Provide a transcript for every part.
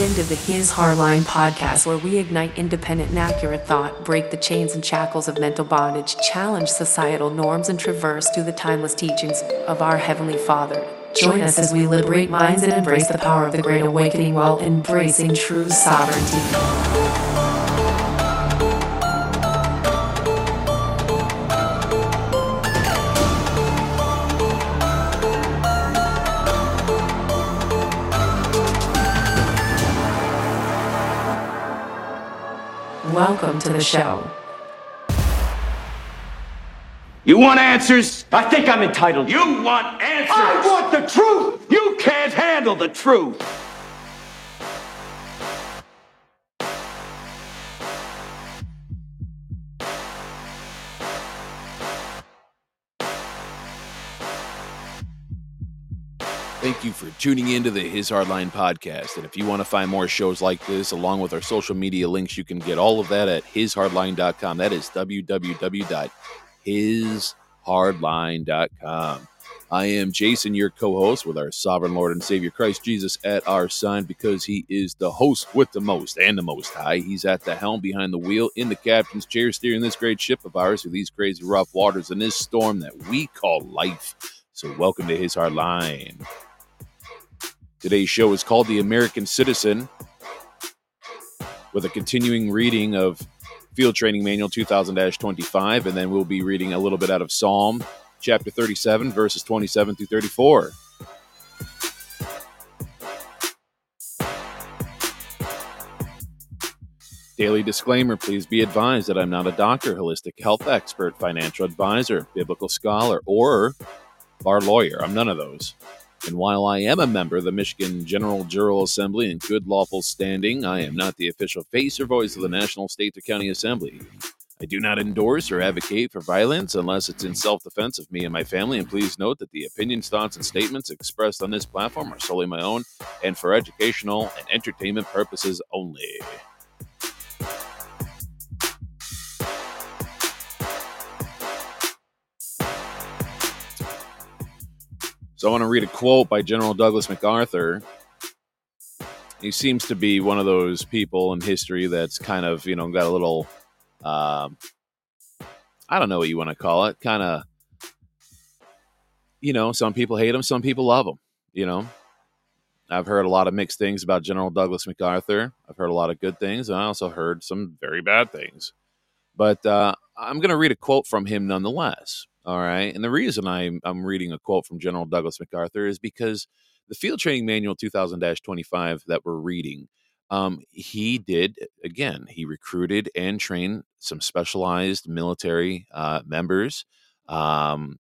into the His Hardline podcast, where we ignite independent and accurate thought, break the chains and shackles of mental bondage, challenge societal norms, and traverse through the timeless teachings of our Heavenly Father. Join us as we liberate minds and embrace the power of the Great Awakening while embracing true sovereignty. Welcome to the show. You want answers? I think I'm entitled. You want answers? I want the truth! You can't handle the truth! Thank you for tuning into the His Hardline podcast. And if you want to find more shows like this, along with our social media links, you can get all of that at hishardline.com. That is www.hishardline.com. I am Jason, your co-host, with our sovereign Lord and Savior Christ Jesus at our side, because he is the host with the most and the most high. He's at the helm, behind the wheel, in the captain's chair, steering this great ship of ours through these crazy rough waters and this storm that we call life. So welcome to His Hardline. Today's show is called The American Citizen, with a continuing reading of Field Training Manual 2000-25, and then we'll be reading a little bit out of Psalm chapter 37, verses 27 through 34. Daily disclaimer: please be advised that I'm not a doctor, holistic health expert, financial advisor, biblical scholar, or bar lawyer. I'm none of those. And while I am a member of the Michigan General Jural Assembly in good lawful standing, I am not the official face or voice of the National, State, or County Assembly. I do not endorse or advocate for violence unless it's in self-defense of me and my family, and please note that the opinions, thoughts, and statements expressed on this platform are solely my own and for educational and entertainment purposes only. So I want to read a quote by General Douglas MacArthur. He seems to be one of those people in history that's kind of, got a little, I don't know what you want to call it, kind of, some people hate him, some people love him, I've heard a lot of mixed things about General Douglas MacArthur. I've heard a lot of good things, and I also heard some very bad things. But I'm going to read a quote from him nonetheless. All right. And the reason I'm reading a quote from General Douglas MacArthur is because the Field Training Manual 2000-25 that we're reading, he recruited and trained some specialized military members, to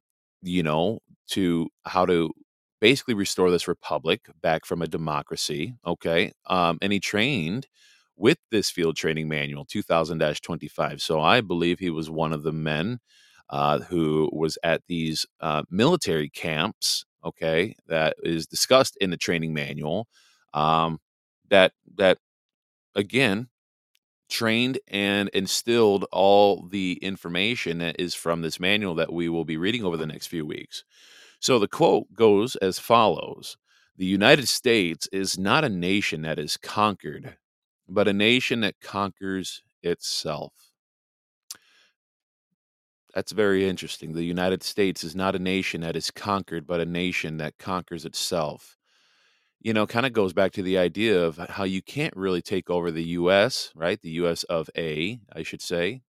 how to basically restore this republic back from a democracy. Okay. And he trained with this Field Training Manual 2000-25. So I believe he was one of the men who was at these military camps, okay, that is discussed in the training manual, that again trained and instilled all the information that is from this manual that we will be reading over the next few weeks. So the quote goes as follows: "The United States is not a nation that is conquered, but a nation that conquers itself." That's very interesting. The United States is not a nation that is conquered, but a nation that conquers itself. Kind of goes back to the idea of how you can't really take over the U.S., right? The U.S. of A, I should say,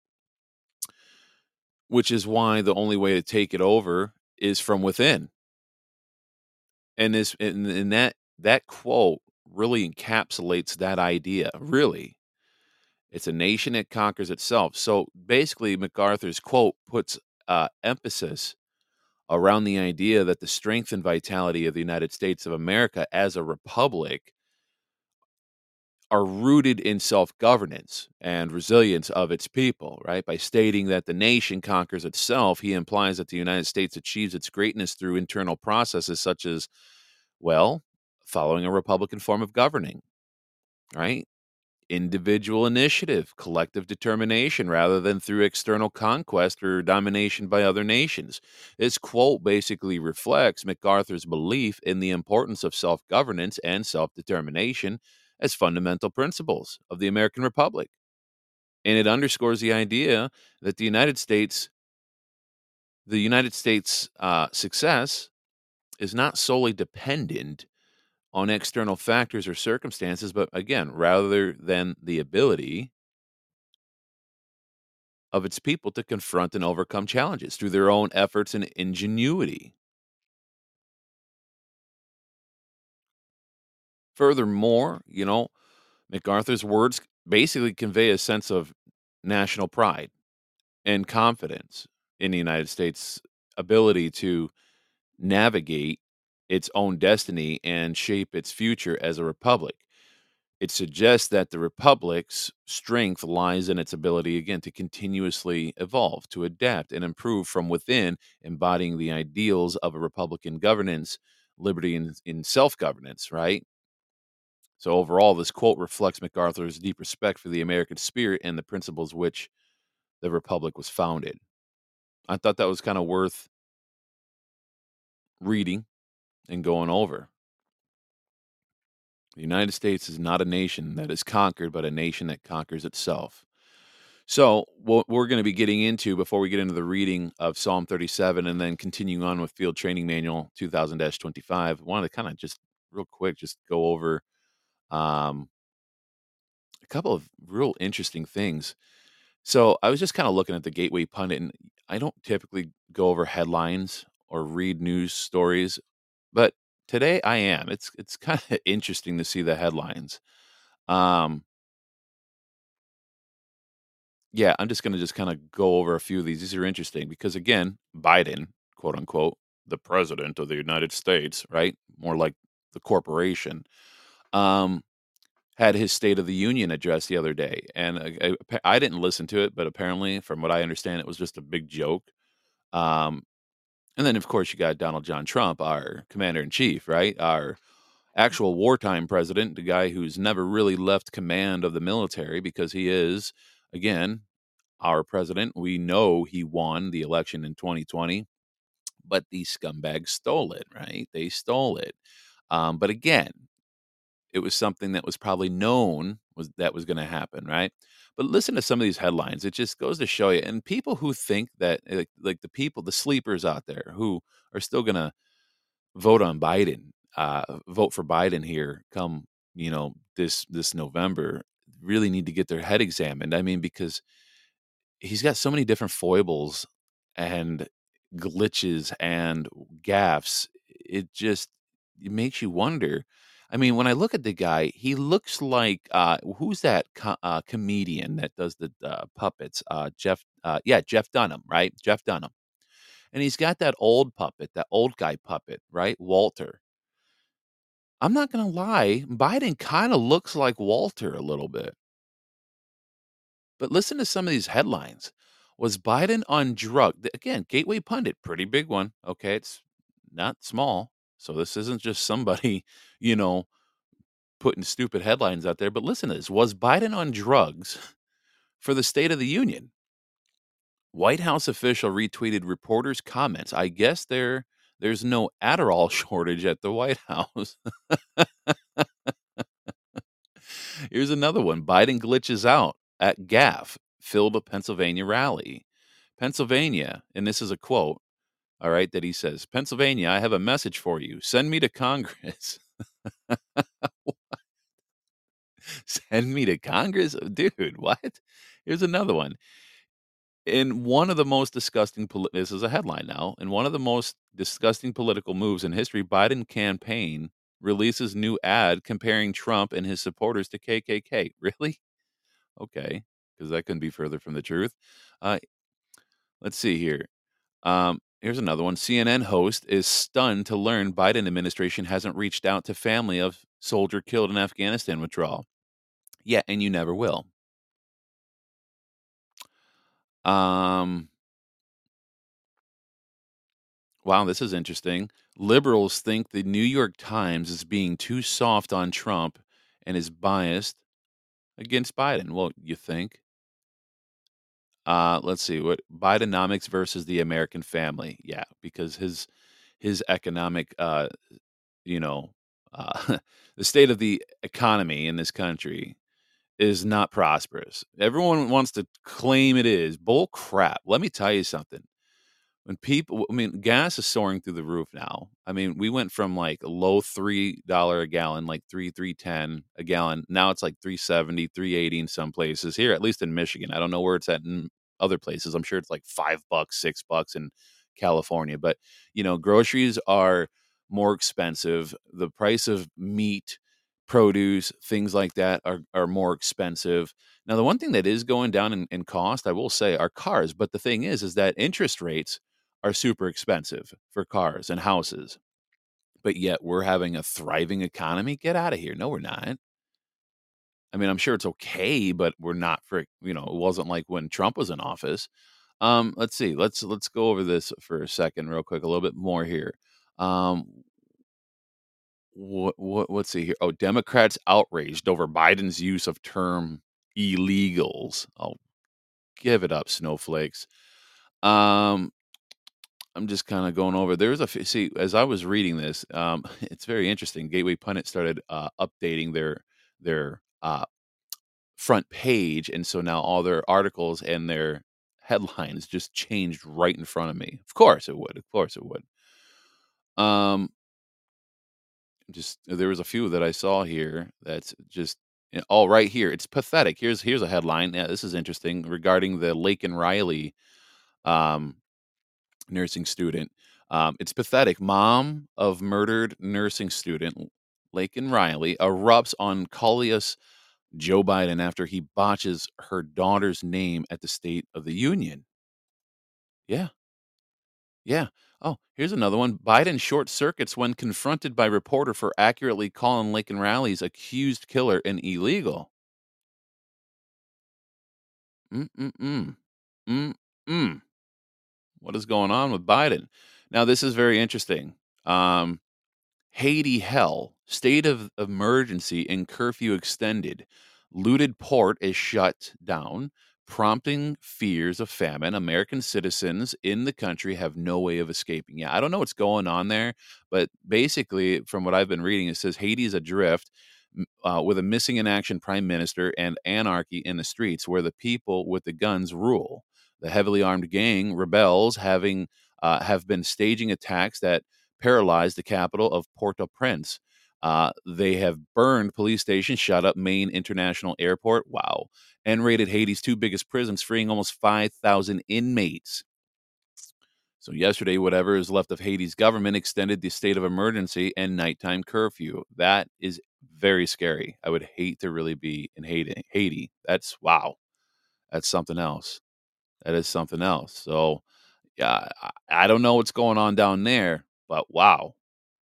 which is why the only way to take it over is from within. And that quote really encapsulates that idea, really. It's a nation that conquers itself. So basically, MacArthur's quote puts emphasis around the idea that the strength and vitality of the United States of America as a republic are rooted in self-governance and resilience of its people, right? By stating that the nation conquers itself, he implies that the United States achieves its greatness through internal processes such as, following a Republican form of governing, right? Individual initiative, collective determination, rather than through external conquest or domination by other nations. This quote basically reflects MacArthur's belief in the importance of self-governance and self-determination as fundamental principles of the American Republic. And it underscores the idea that the United States' success is not solely dependent on external factors or circumstances, but again, rather than the ability of its people to confront and overcome challenges through their own efforts and ingenuity. Furthermore, MacArthur's words basically convey a sense of national pride and confidence in the United States' ability to navigate its own destiny and shape its future as a republic. It suggests that the republic's strength lies in its ability, again, to continuously evolve, to adapt and improve from within, embodying the ideals of a republican governance, liberty, and in self governance, right? So, overall, this quote reflects MacArthur's deep respect for the American spirit and the principles which the republic was founded. I thought that was kind of worth reading and going over. The United States is not a nation that is conquered, but a nation that conquers itself. So, what we're going to be getting into before we get into the reading of Psalm 37 and then continuing on with Field Training Manual 2000 25, I wanted to kind of just real quick just go over um, a couple of real interesting things. So, I was just kind of looking at the Gateway Pundit, and I don't typically go over headlines or read news stories, but today I am. It's kind of interesting to see the headlines. Um, Yeah, I'm just gonna just kinda go over a few of these. These are interesting because, again, Biden, quote, unquote, "the president of the United States," right? More like the corporation, um, had his State of the Union address the other day, and I didn't listen to it, but apparently, from what I understand, it was just a big joke, um, and then, of course, you got Donald John Trump, our commander in chief, right? Our actual wartime president, the guy who's never really left command of the military because he is, again, our president. We know he won the election in 2020, but these scumbags stole it, right? They stole it. But again, it was something that was probably known was going to happen, right? But listen to some of these headlines. It just goes to show you. And people who think that, like the sleepers out there who are still going to vote for Biden here come, this November, really need to get their head examined. I mean, because he's got so many different foibles and glitches and gaffes. It makes you wonder. I mean, when I look at the guy, he looks like who's that comedian that does the puppets? Jeff Dunham, right? Jeff Dunham, and he's got that old puppet, that old guy puppet, right? Walter. I'm not gonna lie, Biden kind of looks like Walter a little bit. But listen to some of these headlines. Was Biden on again, Gateway Pundit, pretty big one. Okay, it's not small. So this isn't just somebody, you know, putting stupid headlines out there. But listen to this. Was Biden on drugs for the State of the Union? White House official retweeted reporters' comments. I guess there's no Adderall shortage at the White House. Here's another one. Biden glitches out at gaffe filled a Pennsylvania rally. Pennsylvania, and this is a quote, all right, that he says, Pennsylvania, I have a message for you. Send me to Congress. Send me to Congress? Dude, what? Here's another one. In one of the most disgusting, this is a headline now, in one of the most disgusting political moves in history, Biden campaign releases new ad comparing Trump and his supporters to KKK. Really? Okay, because that couldn't be further from the truth. Uh, let's see here. Here's another one. CNN host is stunned to learn Biden administration hasn't reached out to family of soldier killed in Afghanistan withdrawal. Yeah, and you never will. Um, wow, this is interesting. Liberals think the New York Times is being too soft on Trump and is biased against Biden. Well, you think? Let's see what Bidenomics versus the American family. Yeah, because his economic you know The state of the economy in this country is not prosperous. Everyone wants to claim it is. Bull crap. Let me tell you something. When people, I mean, gas is soaring through the roof now. I mean, we went from like a low $3 a gallon, like 3.10 a gallon. Now it's like 3.70, 3.80 in some places here, at least in Michigan. I don't know where it's at in other places. I'm sure it's like $5, $6 in California. But groceries are more expensive. The price of meat, produce, things like that are more expensive. Now, the one thing that is going down in cost, I will say, are cars. But the thing is that interest rates are super expensive for cars and houses, but yet we're having a thriving economy. Get out of here. No, we're not. I mean, I'm sure it's okay, but we're not it wasn't like when Trump was in office. Let's see. Let's go over this for a second real quick, a little bit more here. Let's see here. Oh, Democrats outraged over Biden's use of term illegals. Oh, give it up, snowflakes. I'm just kind of going over. There's see, as I was reading this, it's very interesting. Gateway Pundit started updating their front page, and so now all their articles and their headlines just changed right in front of me. Of course it would. Of course it would. Just there was a few that I saw here that's just all right here. It's pathetic. Here's a headline. Yeah, this is interesting regarding the Laken Riley um, nursing student. It's pathetic. Mom of murdered nursing student Laken Riley erupts on Coleus Joe Biden after he botches her daughter's name at the State of the Union. Yeah, yeah. Oh, here's another one. Biden short circuits when confronted by reporter for accurately calling Laken Riley's accused killer an illegal. Mm-mm-mm. Mm-mm. What is going on with Biden? Now, this is very interesting. Haiti hell, state of emergency and curfew extended. Looted port is shut down, prompting fears of famine. American citizens in the country have no way of escaping. Yeah, I don't know what's going on there, but basically, from what I've been reading, it says Haiti is adrift with a missing in action prime minister and anarchy in the streets where the people with the guns rule. The heavily armed gang rebels have been staging attacks that paralyzed the capital of Port-au-Prince. They have burned police stations, shut up Maine International Airport, wow, and raided Haiti's two biggest prisons, freeing almost 5,000 inmates. So yesterday, whatever is left of Haiti's government extended the state of emergency and nighttime curfew. That is very scary. I would hate to really be in Haiti. That's wow. That's something else. That is something else. So yeah, I don't know what's going on down there, but wow.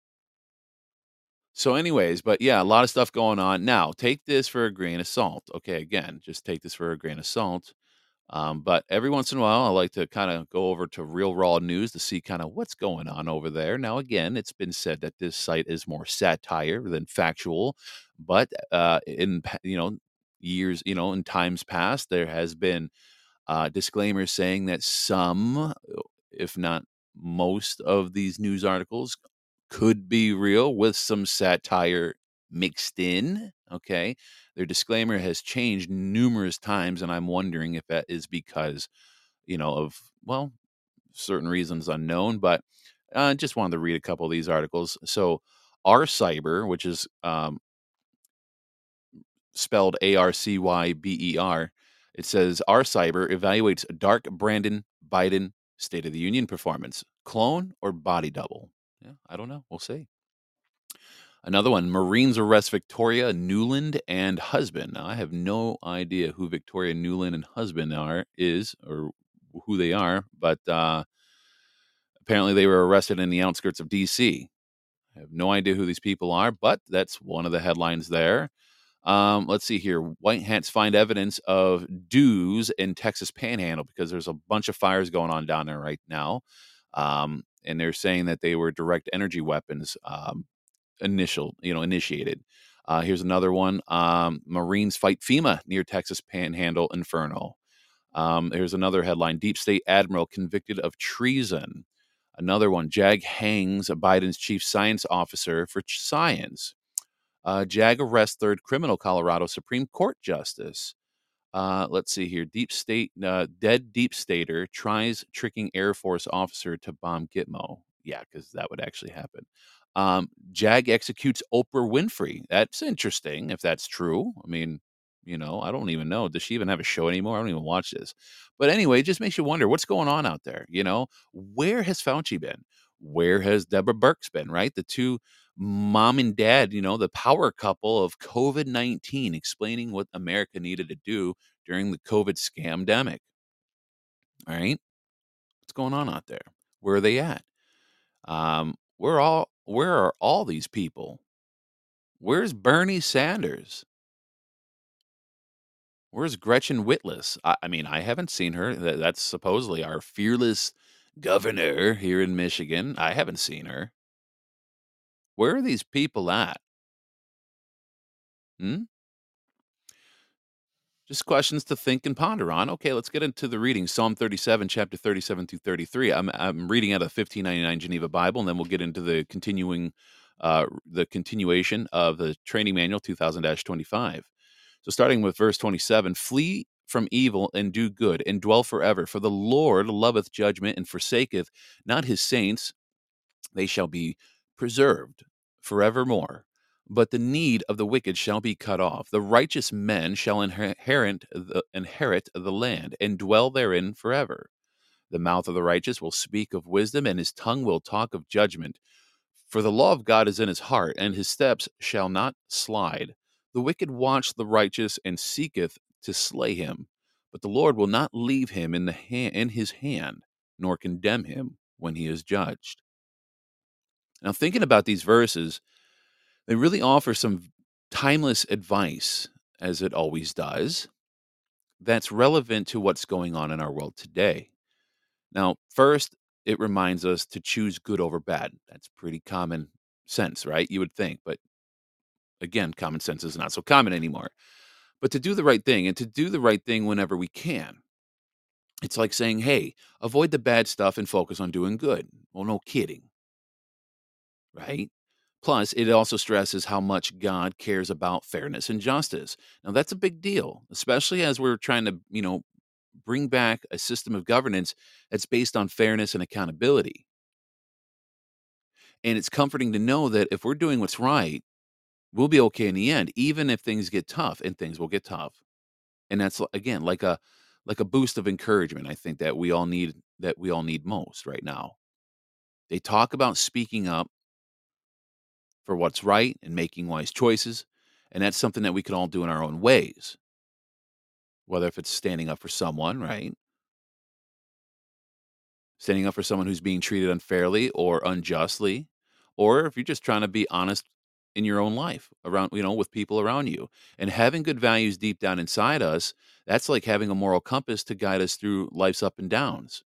So, anyways, but yeah, a lot of stuff going on. Now, take this for a grain of salt. Okay, again, just take this for a grain of salt. But every once in a while, I like to kind of go over to Real Raw News to see kind of what's going on over there. Now, again, it's been said that this site is more satire than factual, but years, in times past, there has been disclaimers saying that some, if not most, of these news articles could be real with some satire mixed in. Okay. Their disclaimer has changed numerous times, and I'm wondering if that is because, of, well, certain reasons unknown, but just wanted to read a couple of these articles. So, R Cyber, which is spelled ARCYBER, it says R Cyber evaluates Dark Brandon Biden State of the Union performance, clone or body double. Yeah, I don't know. We'll see. Another one, Marines arrest Victoria Newland and husband. Now, I have no idea who Victoria Newland and husband or who they are, but apparently they were arrested in the outskirts of D.C. I have no idea who these people are, but that's one of the headlines there. Let's see here. White hats find evidence of dues in Texas Panhandle because there's a bunch of fires going on down there right now. And they're saying that they were direct energy weapons initiated. Here's another one. Marines fight FEMA near Texas Panhandle Inferno. Here's another headline. Deep State Admiral convicted of treason. Another one. JAG hangs Biden's chief science officer for science. JAG arrests third criminal Colorado Supreme Court justice. Let's see here. Dead deep stater tries tricking Air Force officer to bomb Gitmo. Yeah, because that would actually happen. JAG executes Oprah Winfrey. That's interesting if that's true. I mean, I don't even know. Does she even have a show anymore? I don't even watch this. But anyway, it just makes you wonder what's going on out there. Where has Fauci been? Where has Deborah Birx been, right? The two mom and dad, the power couple of COVID-19, explaining what America needed to do during the COVID scamdemic. All right. What's going on out there? Where are they at? Where are all these people? Where's Bernie Sanders? Where's Gretchen Whitlas? I mean, I haven't seen her. That's supposedly our fearless governor here in Michigan. I haven't seen her. Where are these people at? Hmm? Just questions to think and ponder on. Okay, let's get into the reading. Psalm 37, chapter 37 through 33. I'm reading out of 1599 Geneva Bible, and then we'll get into the continuation of the training manual 2000-25. So starting with verse 27, flee from evil and do good and dwell forever. For the Lord loveth judgment and forsaketh not his saints. They shall be preserved forevermore. But the need of the wicked shall be cut off. The righteous men shall inherit the land and dwell therein forever. The mouth of the righteous will speak of wisdom, and his tongue will talk of judgment. For the law of God is in his heart, and his steps shall not slide. The wicked watch the righteous and seeketh to slay him, but the Lord will not leave him in his hand, nor condemn him when he is judged. Now, thinking about these verses, they really offer some timeless advice, as it always does, that's relevant to what's going on in our world today. Now, first, it reminds us to choose good over bad. That's pretty common sense, right? You would think, but again, common sense is not so common anymore. But to do the right thing, and to do the right thing whenever we can. It's like saying, hey, avoid the bad stuff and focus on doing good. Well, no kidding, right? Plus, it also stresses how much God cares about fairness and justice. Now, that's a big deal, especially as we're trying to, bring back a system of governance that's based on fairness and accountability. And it's comforting to know that if we're doing what's right, we'll be okay in the end, even if things get tough, and things will get tough. And that's again like a boost of encouragement. I think that we all need most right now. They talk about speaking up for what's right and making wise choices, and that's something that we can all do in our own ways. Whether if it's standing up for someone, right? Standing up for someone who's being treated unfairly or unjustly, or if you're just trying to be honest in your own life around, with people around you. And having good values deep down inside us, that's like having a moral compass to guide us through life's up and downs.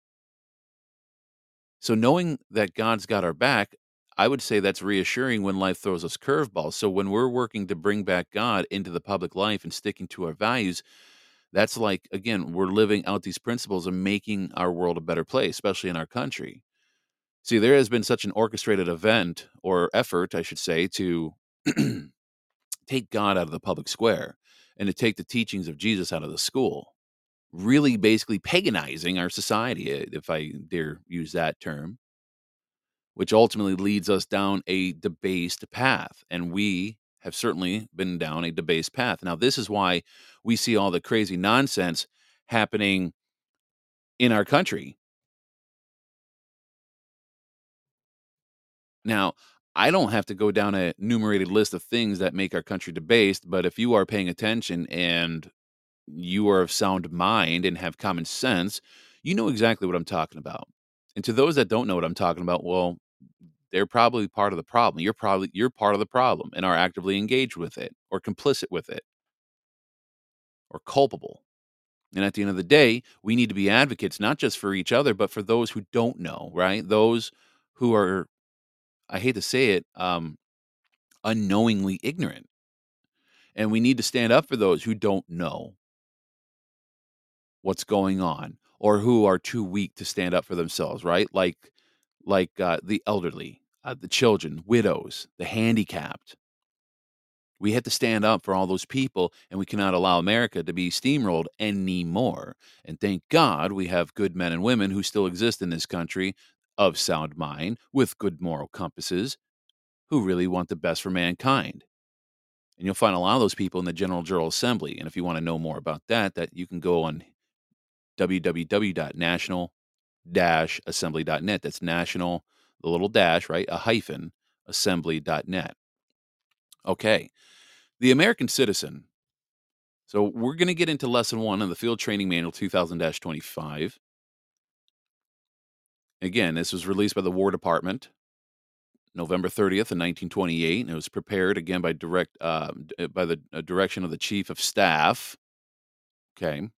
So knowing that God's got our back, I would say that's reassuring when life throws us curveballs. So when we're working to bring back God into the public life and sticking to our values, that's like, again, we're living out these principles and making our world a better place, especially in our country. See, there has been such an orchestrated event or effort, I should say, to take God out of the public square and to take the teachings of Jesus out of the school, really basically paganizing our society, if I dare use that term, which ultimately leads us down a debased path. And we have certainly been down a debased path. Now, this is why we see all the crazy nonsense happening in our country. Now, I don't have to go down a enumerated list of things that make our country debased, but if you are paying attention and you are of sound mind and have common sense, you know exactly what I'm talking about. And to those that don't know what I'm talking about, well, they're probably part of the problem. You're part of the problem and are actively engaged with it or complicit with it or culpable. And at the end of the day, we need to be advocates not just for each other, but for those who don't know, right? Those who are, I hate to say it, unknowingly ignorant. And we need to stand up for those who don't know what's going on or who are too weak to stand up for themselves, right? Like the elderly, the children, widows, the handicapped. We have to stand up for all those people, and we cannot allow America to be steamrolled anymore. And thank God we have good men and women who still exist in this country of sound mind with good moral compasses who really want the best for mankind. And you'll find a lot of those people in the General Assembly. And if you want to know more about that, you can go on www.national-assembly.net. That's national, the little dash, right? A hyphen, assembly.net. Okay. The American citizen. So we're going to get into lesson 1 of the Field Training Manual 2000-25. Again, this was released by the War Department November 30th in 1928, and it was prepared again by the direction of the Chief of Staff. Okay.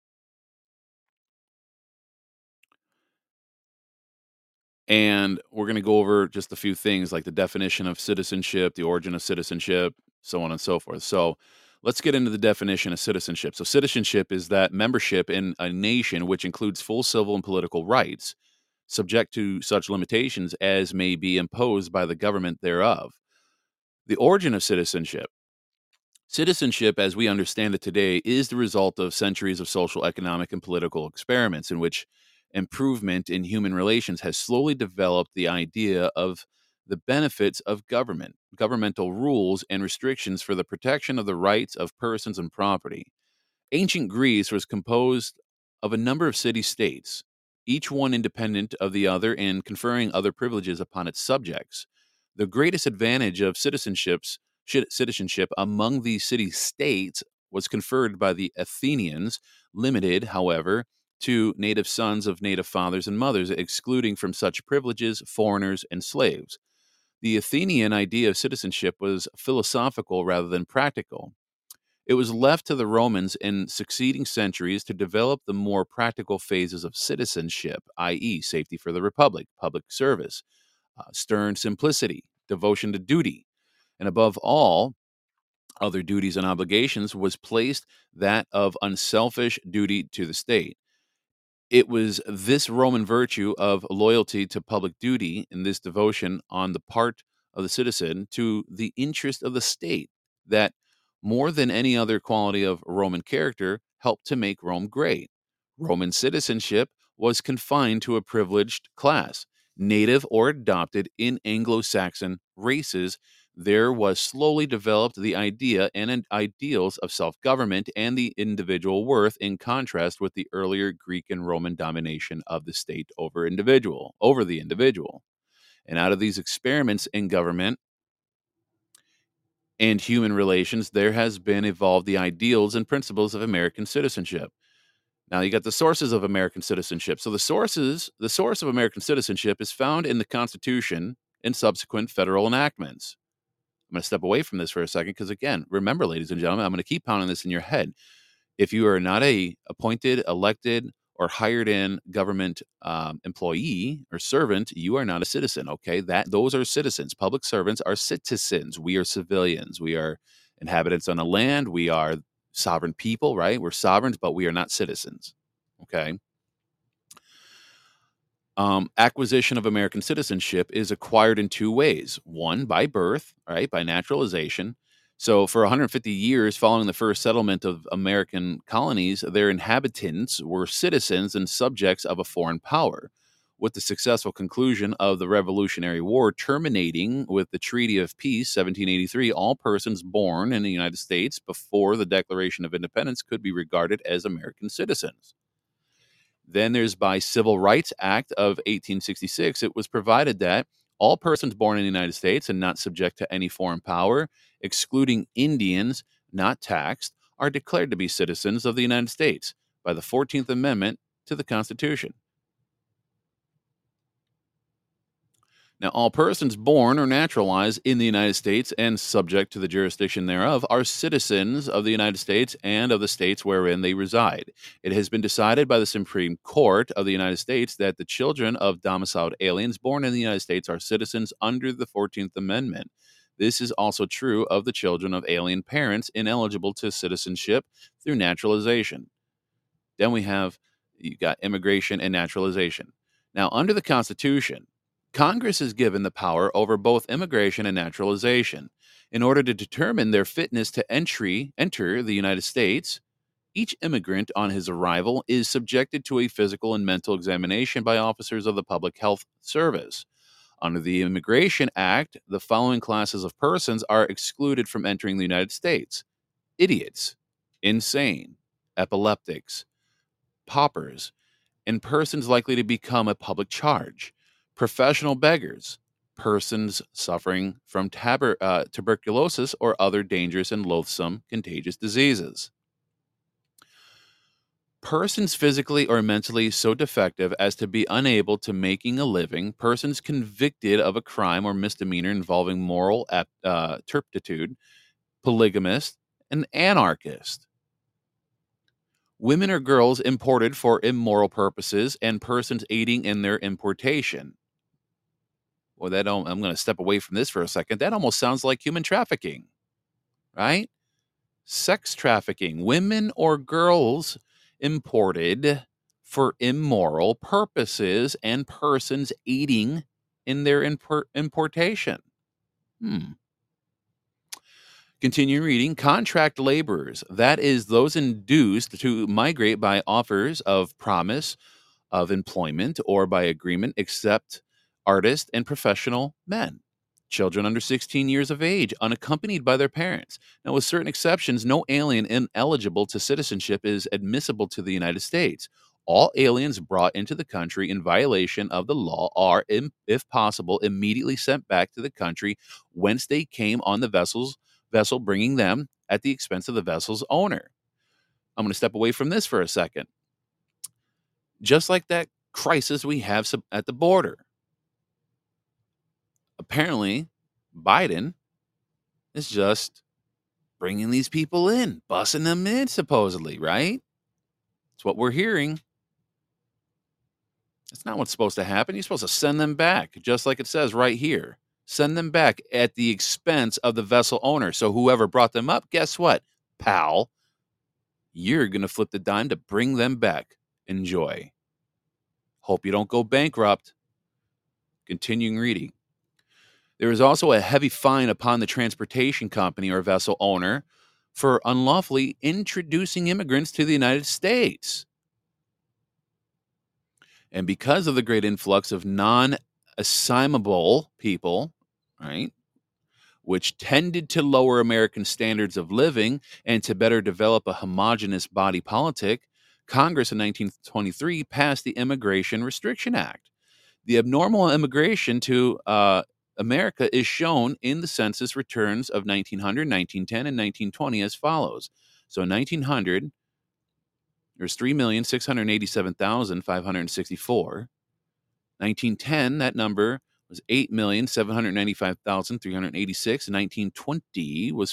And we're going to go over just a few things like the definition of citizenship, the origin of citizenship, so on and so forth. So let's get into the definition of citizenship. So citizenship is that membership in a nation which includes full civil and political rights, subject to such limitations as may be imposed by the government thereof. The origin of citizenship. Citizenship, as we understand it today, is the result of centuries of social, economic, and political experiments in which improvement in human relations has slowly developed the idea of the benefits of government, governmental rules, and restrictions for the protection of the rights of persons and property. Ancient Greece was composed of a number of city-states, each one independent of the other and conferring other privileges upon its subjects. The greatest advantage of citizenship among these city-states was conferred by the Athenians, limited, however, to native sons of native fathers and mothers, excluding from such privileges foreigners and slaves. The Athenian idea of citizenship was philosophical rather than practical. It was left to the Romans in succeeding centuries to develop the more practical phases of citizenship, i.e., safety for the republic, public service, stern simplicity, devotion to duty, and above all other duties and obligations was placed that of unselfish duty to the state. It was this Roman virtue of loyalty to public duty and this devotion on the part of the citizen to the interest of the state that, more than any other quality of Roman character, helped to make Rome great. Roman citizenship was confined to a privileged class, native or adopted in Anglo-Saxon races. There was slowly developed the idea and ideals of self-government and the individual worth in contrast with the earlier Greek and Roman domination of the state over the individual. And out of these experiments in government and human relations, there has been evolved the ideals and principles of American citizenship. Now you got the sources of American citizenship. So the source of American citizenship is found in the Constitution and subsequent federal enactments. I'm going to step away from this for a second because, again, remember, ladies and gentlemen, I'm going to keep pounding this in your head. If you are not a appointed, elected, or hired in government employee or servant, you are not a citizen. Okay, those are citizens. Public servants are citizens. We are civilians. We are inhabitants on a land. We are sovereign people, right? We're sovereigns, but we are not citizens. Okay. Acquisition of American citizenship is acquired in two ways. One, by birth, right, by naturalization. So for 150 years following the first settlement of American colonies, their inhabitants were citizens and subjects of a foreign power. With the successful conclusion of the Revolutionary War terminating with the Treaty of Peace, 1783, all persons born in the United States before the Declaration of Independence could be regarded as American citizens. Then there's by Civil Rights Act of 1866, it was provided that all persons born in the United States and not subject to any foreign power, excluding Indians not taxed, are declared to be citizens of the United States by the 14th Amendment to the Constitution. Now, all persons born or naturalized in the United States and subject to the jurisdiction thereof are citizens of the United States and of the states wherein they reside. It has been decided by the Supreme Court of the United States that the children of domiciled aliens born in the United States are citizens under the 14th Amendment. This is also true of the children of alien parents ineligible to citizenship through naturalization. Then you got immigration and naturalization. Now, under the Constitution, Congress is given the power over both immigration and naturalization. In order to determine their fitness to enter the United States, each immigrant on his arrival is subjected to a physical and mental examination by officers of the Public Health Service. Under the Immigration Act, the following classes of persons are excluded from entering the United States: idiots, insane, epileptics, paupers, and persons likely to become a public charge, professional beggars, persons suffering from tuberculosis or other dangerous and loathsome contagious diseases. Persons physically or mentally so defective as to be unable to making a living, persons convicted of a crime or misdemeanor involving moral turpitude, polygamist, and anarchist. Women or girls imported for immoral purposes and persons aiding in their importation. Well, I'm going to step away from this for a second. That almost sounds like human trafficking, right? Sex trafficking. Women or girls imported for immoral purposes and persons aiding in their importation. Continue reading. Contract laborers, that is, those induced to migrate by offers of promise of employment or by agreement, except artists and professional men. Children under 16 years of age, unaccompanied by their parents. Now, with certain exceptions, no alien ineligible to citizenship is admissible to the United States. All aliens brought into the country in violation of the law are, if possible, immediately sent back to the country whence they came on the vessel bringing them at the expense of the vessel's owner. I'm going to step away from this for a second. Just like that crisis we have at the border. Apparently, Biden is just bringing these people in, bussing them in, supposedly, right? That's what we're hearing. That's not what's supposed to happen. You're supposed to send them back, just like it says right here. Send them back at the expense of the vessel owner. So whoever brought them up, guess what, pal? You're going to flip the dime to bring them back. Enjoy. Hope you don't go bankrupt. Continuing reading. There is also a heavy fine upon the transportation company or vessel owner for unlawfully introducing immigrants to the United States. And because of the great influx of non-assignable people, right, which tended to lower American standards of living and to better develop a homogenous body politic, Congress in 1923 passed the Immigration Restriction Act. The abnormal immigration to America is shown in the census returns of 1900, 1910, and 1920 as follows. So in 1900, there's 3,687,564. 1910, that number was 8,795,386. 1920 was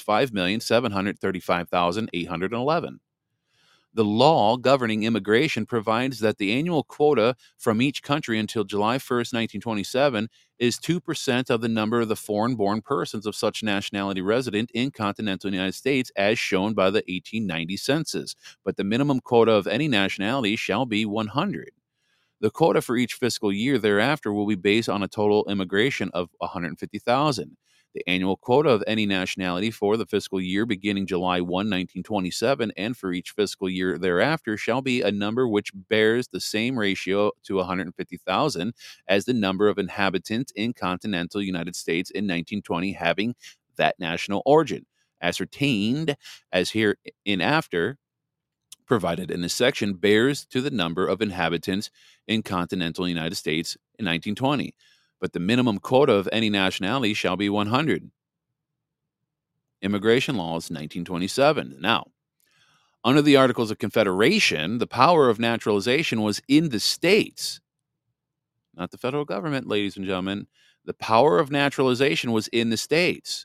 5,735,811. The law governing immigration provides that the annual quota from each country until July 1st, 1927 is 2% of the number of the foreign-born persons of such nationality resident in continental United States as shown by the 1890 census, but the minimum quota of any nationality shall be 100. The quota for each fiscal year thereafter will be based on a total immigration of 150,000. The annual quota of any nationality for the fiscal year beginning July 1, 1927, and for each fiscal year thereafter shall be a number which bears the same ratio to 150,000 as the number of inhabitants in continental United States in 1920 having that national origin, ascertained as hereinafter provided in this section, bears to the number of inhabitants in continental United States in 1920. But the minimum quota of any nationality shall be 100. Immigration laws, 1927. Now, under the Articles of Confederation, the power of naturalization was in the states, not the federal government, ladies and gentlemen. The power of naturalization was in the states,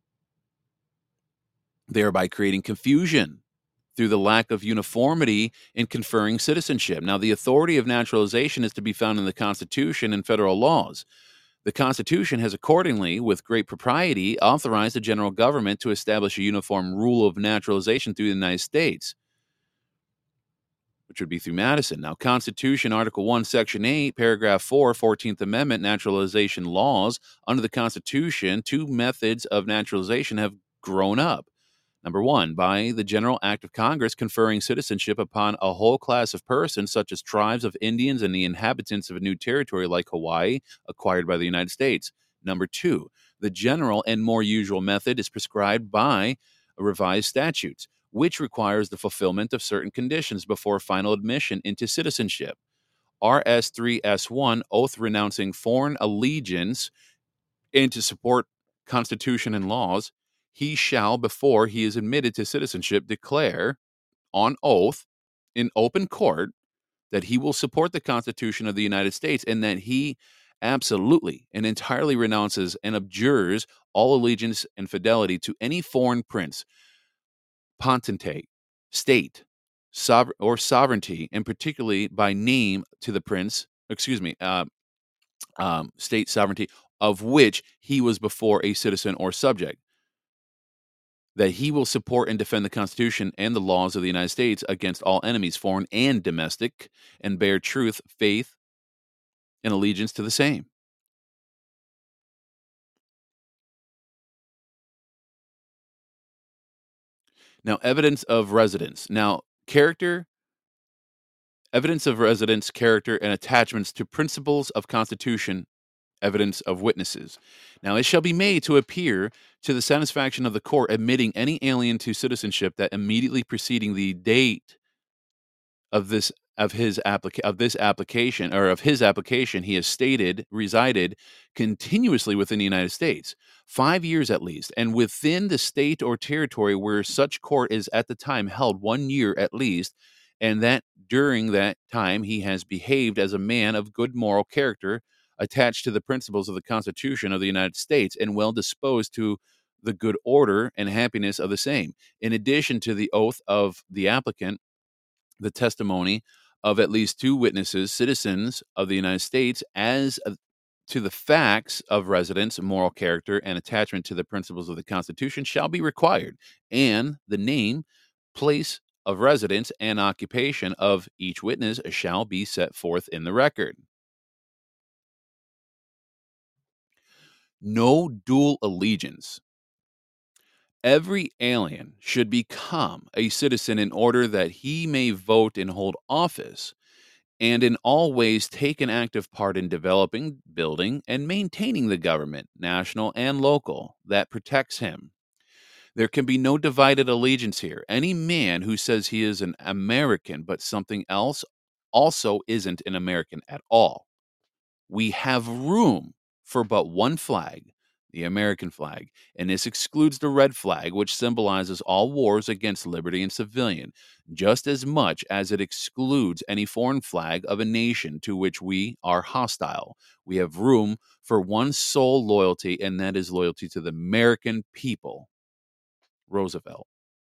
thereby creating confusion through the lack of uniformity in conferring citizenship. Now, the authority of naturalization is to be found in the Constitution and federal laws. The Constitution has accordingly, with great propriety, authorized the general government to establish a uniform rule of naturalization through the United States. which would be through Madison. Now, Constitution, Article 1, Section 8, Paragraph 4, 14th Amendment, naturalization laws. Under the Constitution, two methods of naturalization have grown up. Number one, by the General Act of Congress conferring citizenship upon a whole class of persons, such as tribes of Indians and the inhabitants of a new territory like Hawaii, acquired by the United States. Number two, the general and more usual method is prescribed by revised statutes, which requires the fulfillment of certain conditions before final admission into citizenship. RS 3S1, oath renouncing foreign allegiance and to support Constitution and laws, he shall, before he is admitted to citizenship, declare on oath in open court that he will support the Constitution of the United States and that he absolutely and entirely renounces and abjures all allegiance and fidelity to any foreign prince, potentate, state, sovereignty, and particularly by name to the prince, state sovereignty, of which he was before a citizen or subject, that he will support and defend the Constitution and the laws of the United States against all enemies, foreign and domestic, and bear truth, faith, and allegiance to the same. Now, evidence of residence. Now, evidence of residence, character, and attachments to principles of Constitution, evidence of witnesses. Now, it shall be made to appear to the satisfaction of the court admitting any alien to citizenship that immediately preceding the date of his application he has stated resided continuously within the United States 5 years at least, and within the state or territory where such court is at the time held 1 year at least, and that during that time he has behaved as a man of good moral character, attached to the principles of the Constitution of the United States, and well disposed to the good order and happiness of the same. In addition to the oath of the applicant, the testimony of at least two witnesses, citizens of the United States, as to the facts of residence, moral character, and attachment to the principles of the Constitution shall be required, and the name, place of residence, and occupation of each witness shall be set forth in the record. No dual allegiance. Every alien should become a citizen in order that he may vote and hold office, and in all ways take an active part in developing, building, and maintaining the government, national and local, that protects him. There can be no divided allegiance here. Any man who says he is an American but something else also isn't an American at all. We have room for but one flag, the American flag, and this excludes the red flag, which symbolizes all wars against liberty and civilian, just as much as it excludes any foreign flag of a nation to which we are hostile. We have room for one sole loyalty, and that is loyalty to the American people. Roosevelt.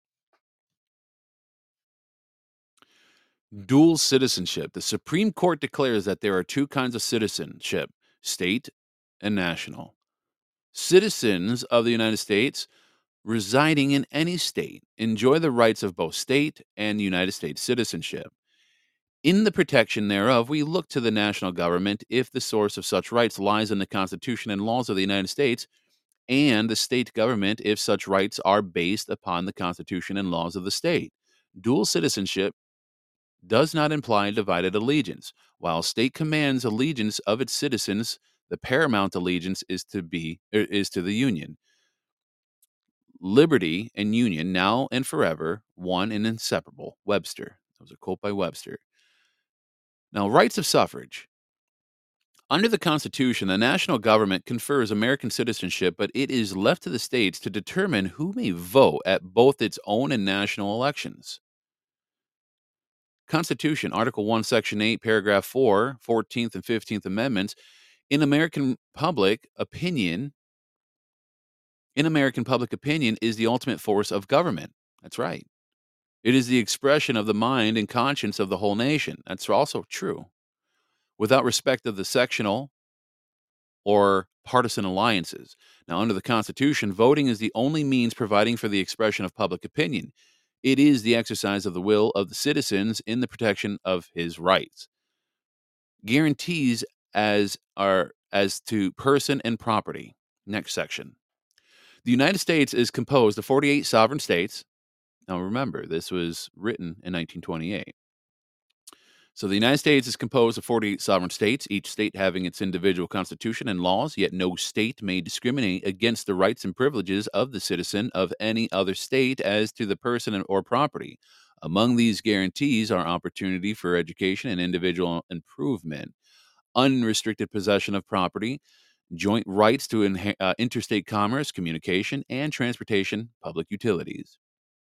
Dual citizenship. The Supreme Court declares that there are two kinds of citizenship, state and national. Citizens of the United States residing in any state enjoy the rights of both state and United States citizenship. In the protection thereof, we look to the national government if the source of such rights lies in the Constitution and laws of the United States, and the state government if such rights are based upon the Constitution and laws of the state. Dual citizenship does not imply divided allegiance. While state commands allegiance of its citizens, the paramount allegiance is to the Union. Liberty and union, now and forever, one and inseparable. Webster. That was a quote by Webster. Now, rights of suffrage. Under the Constitution, the national government confers American citizenship, but it is left to the states to determine who may vote at both its own and national elections. Constitution, Article 1, Section 8, Paragraph 4, 14th and 15th Amendments, in American public opinion is the ultimate force of government. That's right. It is the expression of the mind and conscience of the whole nation. That's also true. Without respect of the sectional or partisan alliances. Now, under the Constitution, voting is the only means providing for the expression of public opinion. It is the exercise of the will of the citizens in the protection of his rights. Guarantees as to person and property. Next section. The United States is composed of 48 sovereign states. Now remember, this was written in 1928. So the United States is composed of 48 sovereign states, each state having its individual constitution and laws, yet no state may discriminate against the rights and privileges of the citizen of any other state as to the person or property. Among these guarantees are opportunity for education and individual improvement, unrestricted possession of property, joint rights to interstate commerce, communication, and transportation, public utilities.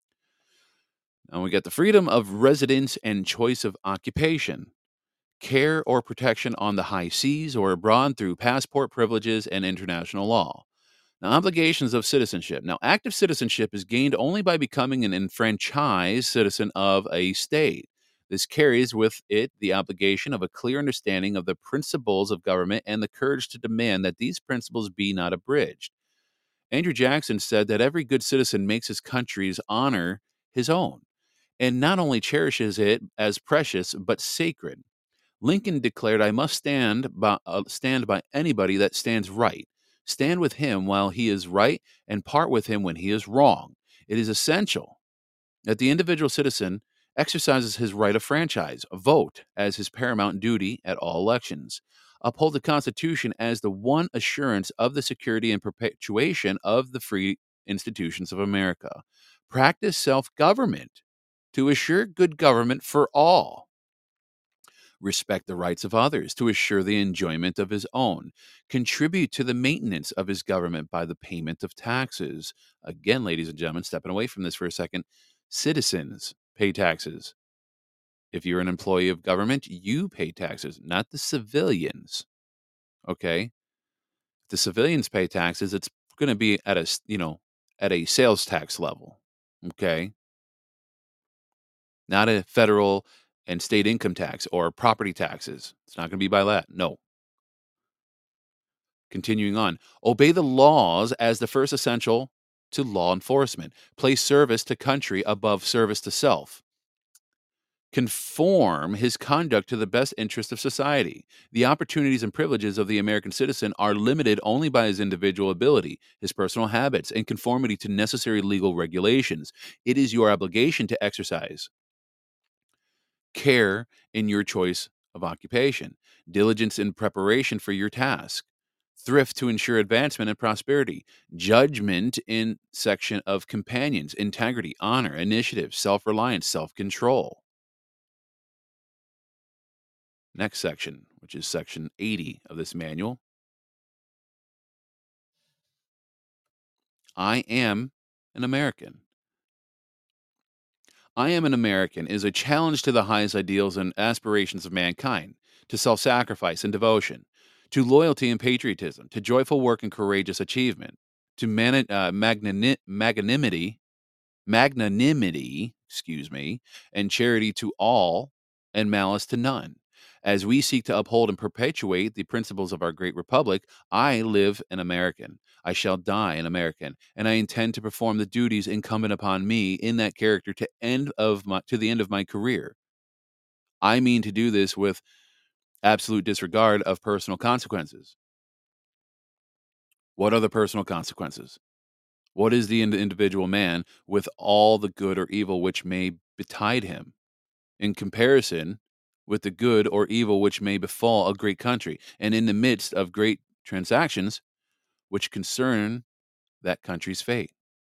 Now we got the freedom of residence and choice of occupation, care or protection on the high seas or abroad through passport privileges and international law. Now, obligations of citizenship. Now, active citizenship is gained only by becoming an enfranchised citizen of a state. This carries with it the obligation of a clear understanding of the principles of government and the courage to demand that these principles be not abridged. Andrew Jackson said that every good citizen makes his country's honor his own, and not only cherishes it as precious, but sacred. Lincoln declared, I must stand by anybody that stands right. Stand with him while he is right and part with him when he is wrong. It is essential that the individual citizen exercises his right of franchise, vote as his paramount duty at all elections, uphold the Constitution as the one assurance of the security and perpetuation of the free institutions of America, practice self-government to assure good government for all, respect the rights of others to assure the enjoyment of his own, contribute to the maintenance of his government by the payment of taxes. Again, ladies and gentlemen, stepping away from this for a second, citizens pay taxes. If you're an employee of government, you pay taxes, not the civilians. Okay? If the civilians pay taxes, it's going to be at a sales tax level. Okay? Not a federal and state income tax or property taxes. It's not going to be by that. No. Continuing on. Obey the laws as the first essential to law enforcement. Place service to country above service to self. Conform his conduct to the best interest of society. The opportunities and privileges of the American citizen are limited only by his individual ability, his personal habits, and conformity to necessary legal regulations. It is your obligation to exercise care in your choice of occupation, diligence in preparation for your task, thrift to ensure advancement and prosperity, judgment in section of companions, integrity, honor, initiative, self-reliance, self-control. Next section, which is section 80 of this manual. I am an American. I am an American is a challenge to the highest ideals and aspirations of mankind, to self-sacrifice and devotion, to loyalty and patriotism, to joyful work and courageous achievement, to magnanimity, and charity to all, and malice to none. As we seek to uphold and perpetuate the principles of our great republic, I live an American. I shall die an American, and I intend to perform the duties incumbent upon me in that character to the end of my career. I mean to do this with absolute disregard of personal consequences. What are the personal consequences? What is the individual man with all the good or evil which may betide him, in comparison with the good or evil which may befall a great country, and in the midst of great transactions which concern that country's fate?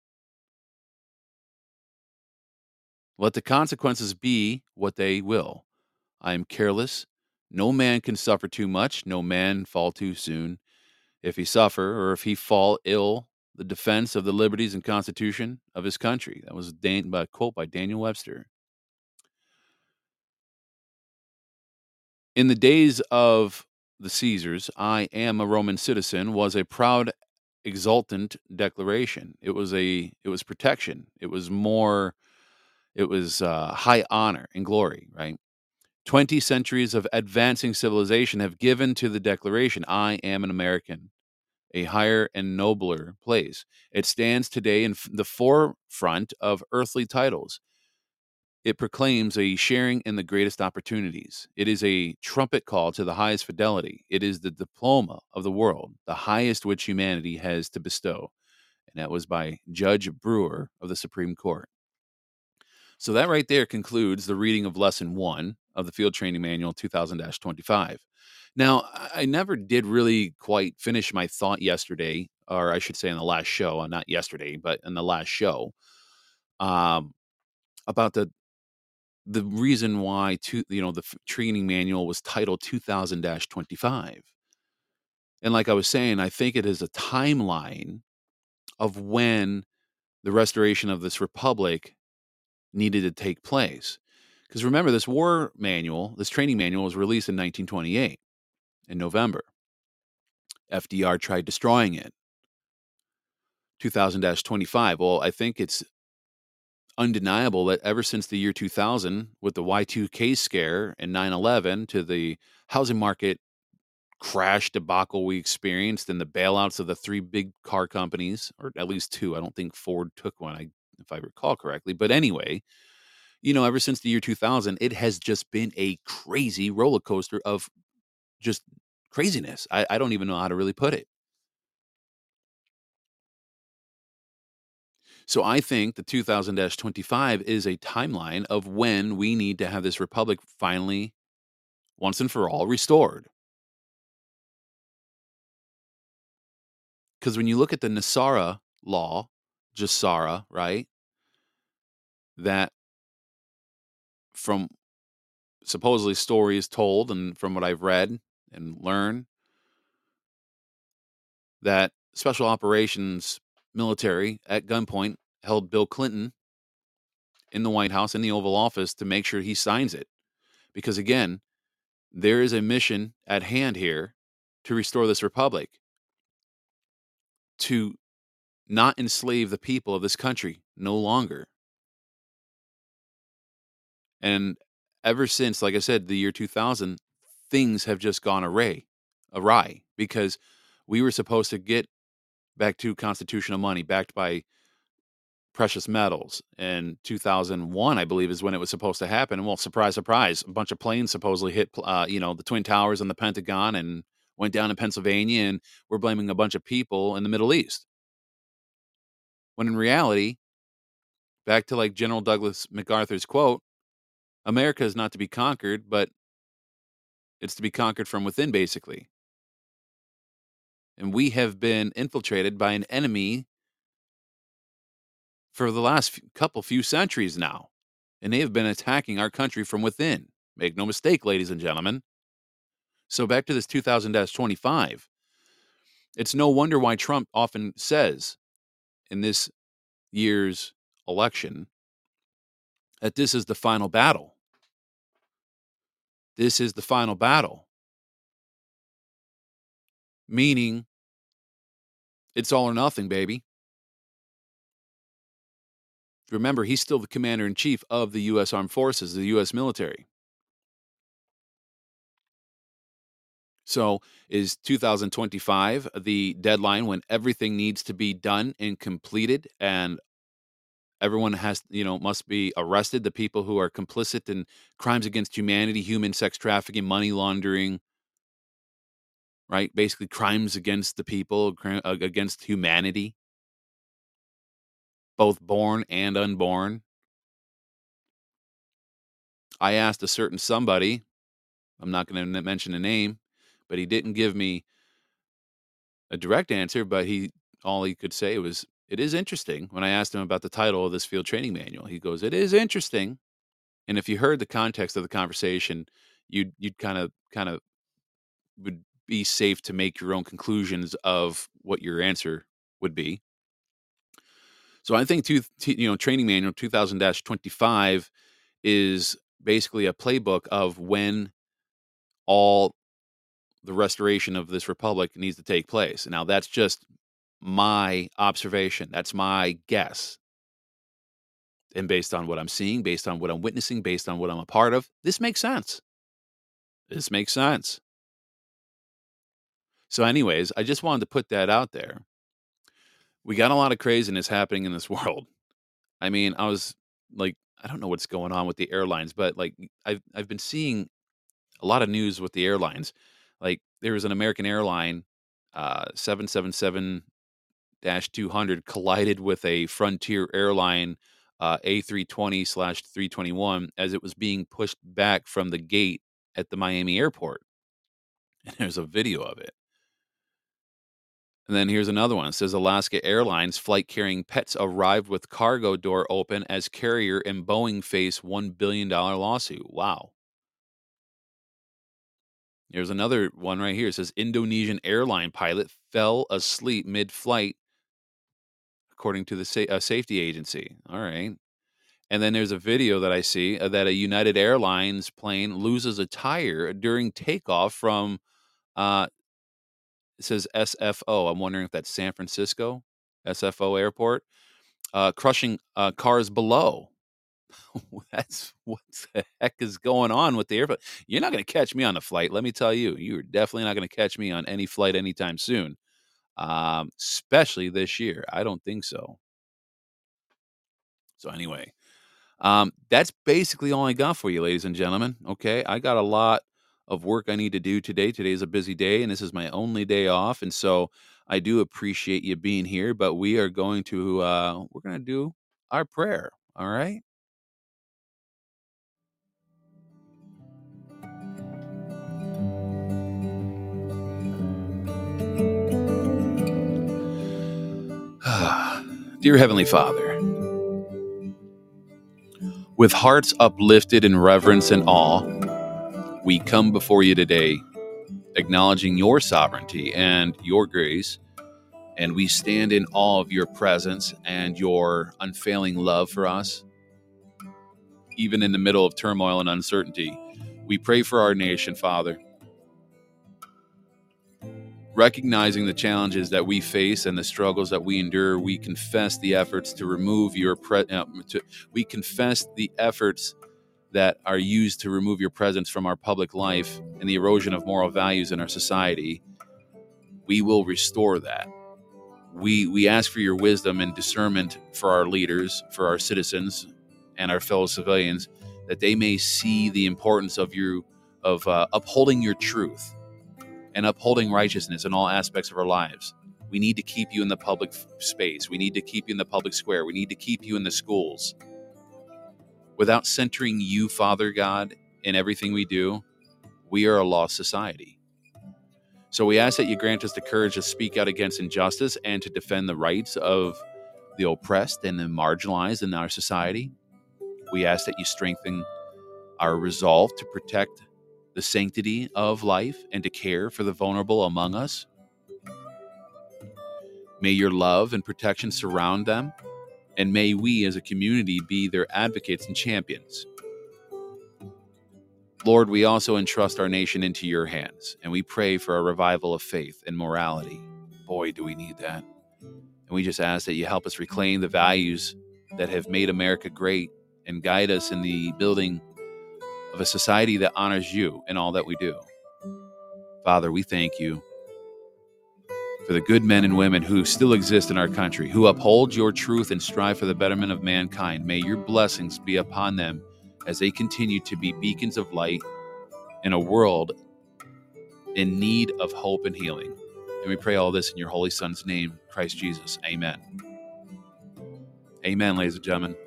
Let the consequences be what they will. I am careless. No man can suffer too much, no man fall too soon. If he suffer, or if he fall ill, the defense of the liberties and constitution of his country. That was a quote by Daniel Webster. In the days of the Caesars, I am a Roman citizen was a proud, exultant declaration. It was protection. It was high honor and glory, right? 20 centuries of advancing civilization have given to the declaration, I am an American, a higher and nobler place. It stands today in the forefront of earthly titles. It proclaims a sharing in the greatest opportunities. It is a trumpet call to the highest fidelity. It is the diploma of the world, the highest which humanity has to bestow. And that was by Judge Brewer of the Supreme Court. So that right there concludes the reading of Lesson 1 of the Field Training Manual 2000-25. Now, I never did really quite finish my thought yesterday, or I should say in the last show, not yesterday, but in the last show, about the reason why the training manual was titled 2000-25. And like I was saying, I think it is a timeline of when the restoration of this republic needed to take place. Because remember, this training manual was released in 1928 in November. FDR tried destroying it. 2000-25. Well, I think it's undeniable that ever since the year 2000, with the Y2K scare and 9/11 to the housing market crash debacle we experienced and the bailouts of the three big car companies, or at least two. I don't think Ford took one, if I recall correctly. But anyway, ever since the year 2000, it has just been a crazy roller coaster of just craziness. I don't even know how to really put it. So I think the 2000-25 is a timeline of when we need to have this republic finally, once and for all, restored. Because when you look at the Nasara law, Jasara, right, that from supposedly stories told and from what I've read and learned, that special operations military at gunpoint held Bill Clinton in the White House, in the Oval Office, to make sure he signs it. Because again, there is a mission at hand here to restore this republic, to not enslave the people of this country no longer. And ever since, like I said, the year 2000, things have just gone awry, because we were supposed to get back to constitutional money backed by precious metals. And 2001, I believe, is when it was supposed to happen. And well, surprise, surprise, a bunch of planes supposedly hit, the Twin Towers and the Pentagon and went down in Pennsylvania, and we're blaming a bunch of people in the Middle East. When in reality, back to like General Douglas MacArthur's quote, America is not to be conquered, but it's to be conquered from within, basically. And we have been infiltrated by an enemy for the last few centuries now. And they have been attacking our country from within. Make no mistake, ladies and gentlemen. So back to this 2000-25. It's no wonder why Trump often says in this year's election that this is the final battle. This is the final battle. Meaning, it's all or nothing, baby. Remember, he's still the commander-in-chief of the U.S. Armed Forces, the U.S. military. So is 2025 the deadline when everything needs to be done and completed, and everyone must be arrested, the people who are complicit in crimes against humanity, human sex trafficking, money laundering, right? Basically crimes against the people, against humanity, both born and unborn. I asked a certain somebody, I'm not going to mention a name, but he didn't give me a direct answer, but all he could say was, it is interesting. When I asked him about the title of this field training manual, he goes, it is interesting. And if you heard the context of the conversation, you'd kind of would be safe to make your own conclusions of what your answer would be. So I think training manual 2000-25 is basically a playbook of when all the restoration of this republic needs to take place. Now, that's just my observation. That's my guess. And based on what I'm seeing, based on what I'm witnessing, based on what I'm a part of, this makes sense. This makes sense. So anyways, I just wanted to put that out there. We got a lot of craziness happening in this world. I mean, I was like, I don't know what's going on with the airlines, but like I've been seeing a lot of news with the airlines. Like there was an American airline 777-200 collided with a Frontier airline A320/321 as it was being pushed back from the gate at the Miami airport. And there's a video of it. And then here's another one. It says Alaska Airlines flight carrying pets arrived with cargo door open as carrier and Boeing face $1 billion lawsuit. Wow. Here's another one right here. It says Indonesian airline pilot fell asleep mid-flight, according to the safety agency. All right. And then there's a video that I see that a United Airlines plane loses a tire during takeoff from, it says SFO. I'm wondering if that's San Francisco, SFO airport, crushing cars below. That's what the heck is going on with the airplane. You're not going to catch me on a flight. Let me tell you, you're definitely not going to catch me on any flight anytime soon, especially this year. I don't think so. So anyway, that's basically all I got for you, ladies and gentlemen. Okay, I got a lot of work I need to do today. Today's a busy day, and this is my only day off, and so I do appreciate you being here. But we are going to do our prayer. All right. Dear Heavenly Father, with hearts uplifted in reverence and awe, we come before you today, acknowledging your sovereignty and your grace, and we stand in awe of your presence and your unfailing love for us. Even in the middle of turmoil and uncertainty, we pray for our nation, Father. Recognizing the challenges that we face and the struggles that we endure, we confess the efforts to remove your we confess the efforts that are used to remove your presence from our public life and the erosion of moral values in our society. We will restore that. We ask for your wisdom and discernment for our leaders, for our citizens, and our fellow civilians, that they may see the importance of upholding your truth and upholding righteousness in all aspects of our lives. We need to keep you in the public space. We need to keep you in the public square. We need to keep you in the schools. Without centering you, Father God, in everything we do, we are a lost society. So we ask that you grant us the courage to speak out against injustice and to defend the rights of the oppressed and the marginalized in our society. We ask that you strengthen our resolve to protect the sanctity of life and to care for the vulnerable among us. May your love and protection surround them, and may we as a community be their advocates and champions. Lord, we also entrust our nation into your hands, and we pray for a revival of faith and morality. Boy, do we need that. And we just ask that you help us reclaim the values that have made America great and guide us in the building of a society that honors you in all that we do. Father, we thank you for the good men and women who still exist in our country, who uphold your truth and strive for the betterment of mankind. May your blessings be upon them as they continue to be beacons of light in a world in need of hope and healing. And we pray all this in your holy Son's name, Christ Jesus. Amen. Amen, ladies and gentlemen.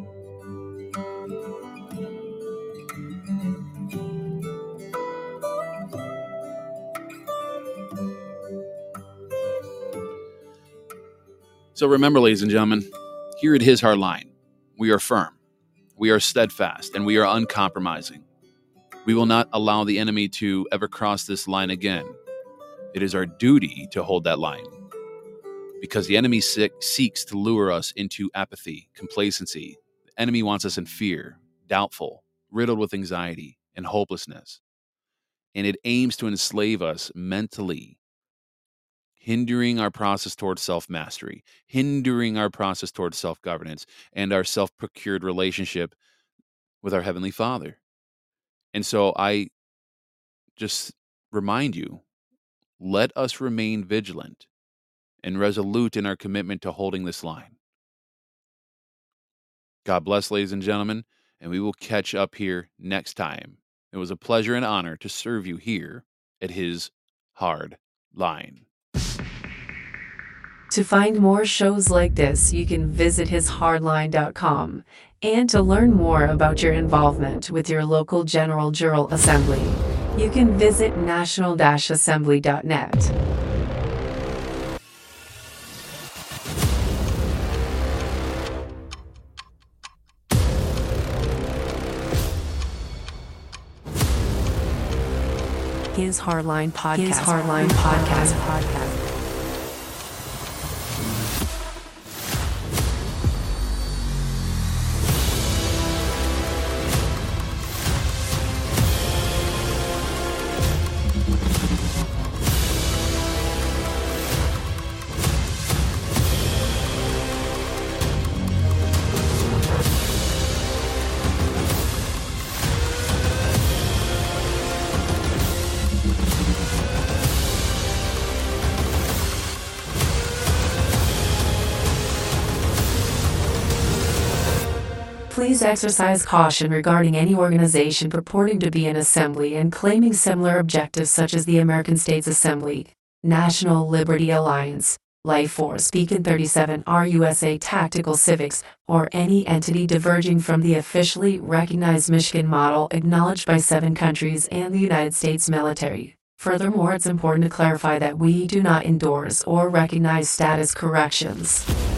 So remember, ladies and gentlemen, here at His Hardline, we are firm, we are steadfast, and we are uncompromising. We will not allow the enemy to ever cross this line again. It is our duty to hold that line, because the enemy seeks to lure us into apathy, complacency. The enemy wants us in fear, doubtful, riddled with anxiety and hopelessness. And it aims to enslave us mentally, hindering our process towards self-mastery, hindering our process towards self-governance, and our self-procured relationship with our Heavenly Father. And so I just remind you, let us remain vigilant and resolute in our commitment to holding this line. God bless, ladies and gentlemen, and we will catch up here next time. It was a pleasure and honor to serve you here at his Hard Line. To find more shows like this, you can visit hishardline.com. And to learn more about your involvement with your local General Jural Assembly, you can visit national-assembly.net. His Hardline Podcast. Please exercise caution regarding any organization purporting to be an assembly and claiming similar objectives such as the American States Assembly, National Liberty Alliance, Life Force Beacon 37 RUSA Tactical Civics, or any entity diverging from the officially recognized Michigan model acknowledged by 7 countries and the United States military. Furthermore, it's important to clarify that we do not endorse or recognize status corrections.